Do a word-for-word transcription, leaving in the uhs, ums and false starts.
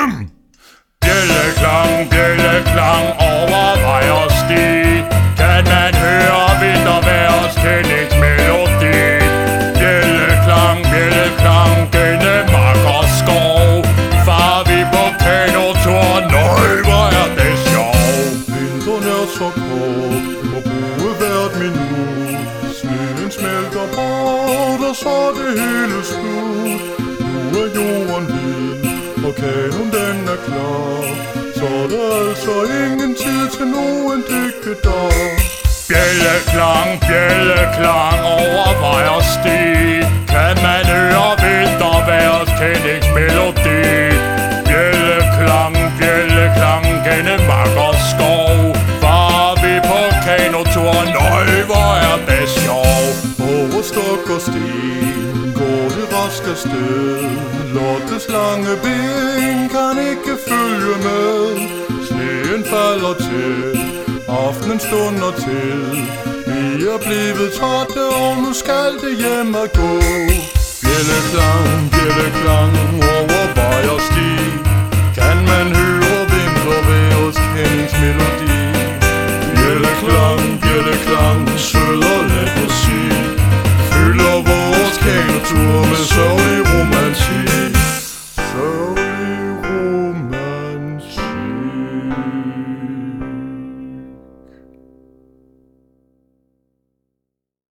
Bjælleklang, bjælleklang over vej og sti, kan man høre vintervejrs kendingsmelodi. Bjælleklang, bjælleklang gennem mark og skov, far vi på kanotur, nøj hvor er det sjov. Vinteren er så kort, må bruge hvert minut. Sneen smelter bort, og så er det hele slut. Nu er jorden hvid, og kanon den er klar. Så er der altså ingen tid til nogen digtedar. Bjælleklang, bjælleklang over vej og sti, kan man høre vintervejrs kendingsmelodi. Bjælleklang, bjælleklang gennem mark og skov, far vi på kanotur, nøj hvor er det sjov. Over stok og sten går det rask afsted. Lottes lange ben kan ikke følge med. Sneen falder til, aftenen stunder til. Vi er blevet trætte, og nu skal det hjem at gå. Bjælleklang, bjælleklang over vej og sti, kan man høre vintervejrs kendingsmelodi.